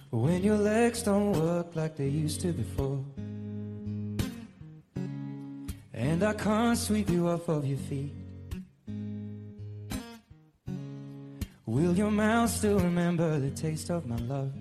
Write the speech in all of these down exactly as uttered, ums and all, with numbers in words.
When your legs don't work like they used to before, and I can't sweep you off of your feet, will your mouth still remember the taste of my love?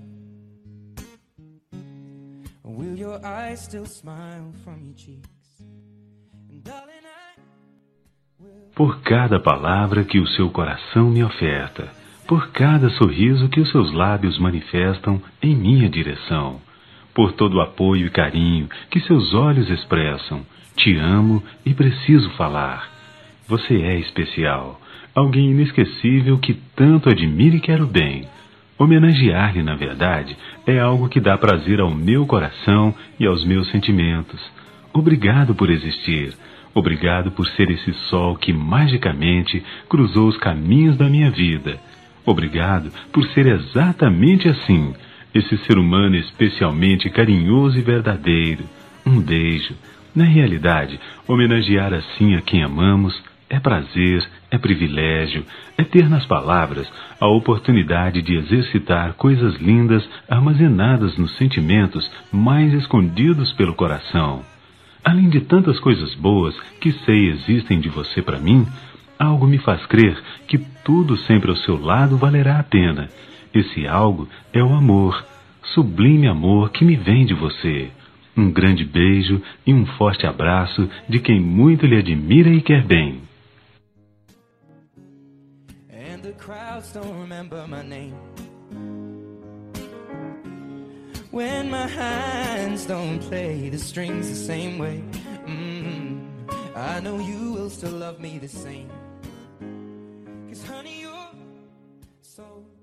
Will your eyes still smile from your cheeks? And darling, I will... Por cada palavra que o seu coração me oferta, por cada sorriso que os seus lábios manifestam em minha direção, por todo o apoio e carinho que seus olhos expressam, te amo e preciso falar. Você é especial, alguém inesquecível que tanto admiro e quero bem. Homenagear-lhe, na verdade, é algo que dá prazer ao meu coração e aos meus sentimentos. Obrigado por existir. Obrigado por ser esse sol que magicamente cruzou os caminhos da minha vida. Obrigado por ser exatamente assim, esse ser humano especialmente carinhoso e verdadeiro. Um beijo. Na realidade, homenagear assim a quem amamos é prazer, é privilégio, é ter nas palavras a oportunidade de exercitar coisas lindas armazenadas nos sentimentos mais escondidos pelo coração. Além de tantas coisas boas que sei existem de você para mim, algo me faz crer que tudo sempre ao seu lado valerá a pena. Esse algo é o amor, sublime amor que me vem de você. Um grande beijo e um forte abraço de quem muito lhe admira e quer bem. And the crowds don't remember my name. When my hands don't play the strings the same way, mm, I know you will still love me the same. 'Cause honey, you're so